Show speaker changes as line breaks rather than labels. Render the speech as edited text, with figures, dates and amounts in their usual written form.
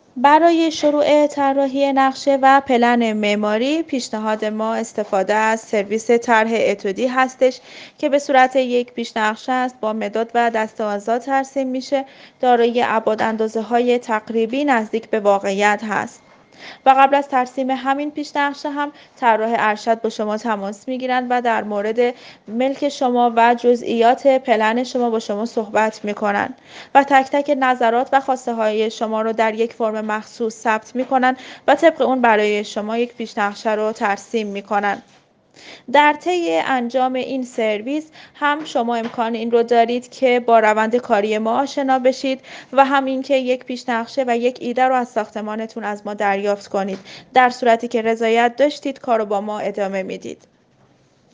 برای شروع طراحی نقشه و پلن معماری، پیشنهاد ما استفاده از سرویس طرح اتودی هستش که به صورت یک پیش‌نقشه است، با مداد و دسته‌آزاد ترسیم میشه، دارای ابعاداندازه‌های تقریبی نزدیک به واقعیت هست. و قبل از ترسیم همین پیش‌نقشه هم طراح ارشد با شما تماس میگیرند و در مورد ملک شما و جزئیات پلن شما با شما صحبت میکنند و تک تک نظرات و خواسته های شما رو در یک فرم مخصوص ثبت میکنن و طبق اون برای شما یک پیش‌نقشه رو ترسیم میکنن. در طی انجام این سرویس هم شما امکان این رو دارید که با روند کاری ما آشنا بشید و هم اینکه یک پیش‌نقشه و یک ایده رو از ساختمانتون از ما دریافت کنید. در صورتی که رضایت داشتید، کار رو با ما ادامه میدید.